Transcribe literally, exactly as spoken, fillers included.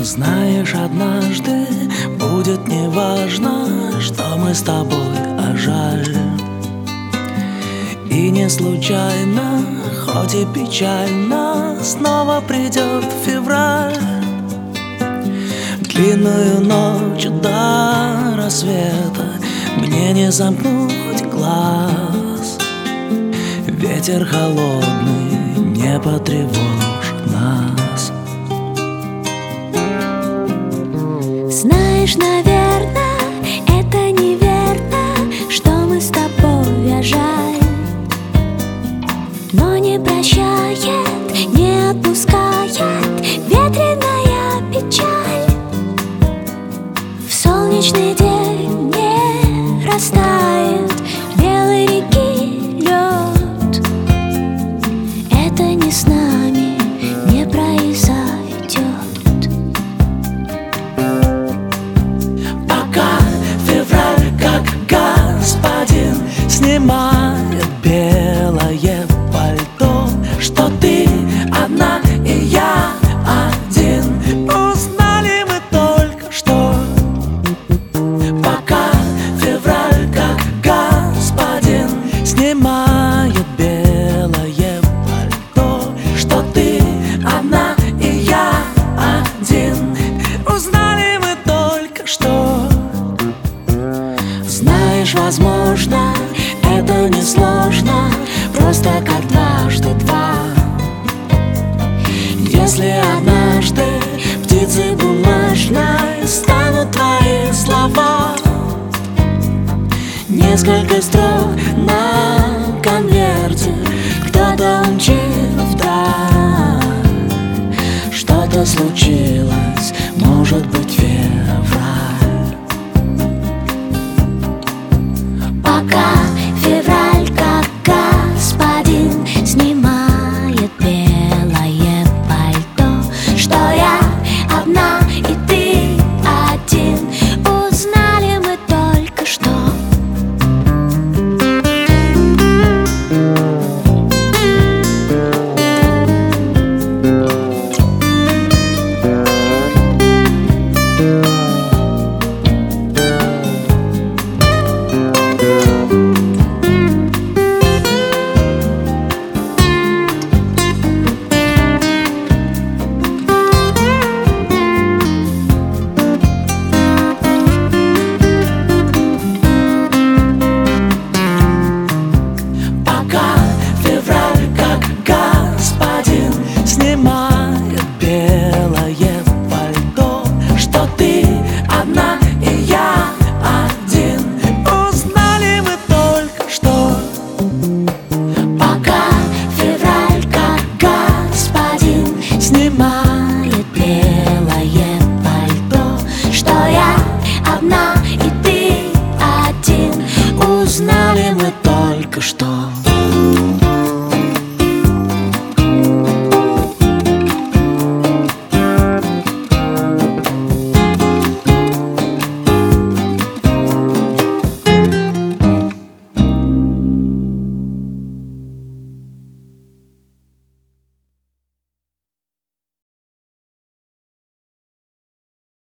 Знаешь, однажды будет неважно, что мы с тобой, а жаль. И не случайно, хоть и печально, снова придет февраль. Длинную ночь до рассвета мне не замкнуть глаз. Ветер холодный не потревожит нас. Знаешь, наверное, это неверно, что мы с тобой, а жаль. Но не прощает, не отпускает ветреная печаль. В солнечный день не растает белой реки лед. Это не с нами не произойдет. Снимает белое пальто, что ты одна и я один. Узнали мы только что, пока февраль как господин снимает белое пальто, что ты одна и я один. Узнали мы только что. Знаешь, возможно, это несложно, просто как дважды два. Если однажды птицей бумажной станут твои слова, несколько строк на конверте кто-то умчит вдаль. Что-то случилось, может быть, февраль. Пока февраль как господин снимает белое пальто, что я одна и ты один. Узнали мы только что. Снимает белое пальто, что ты одна и я один. Узнали мы только что, Пока февраль как господин снимает белое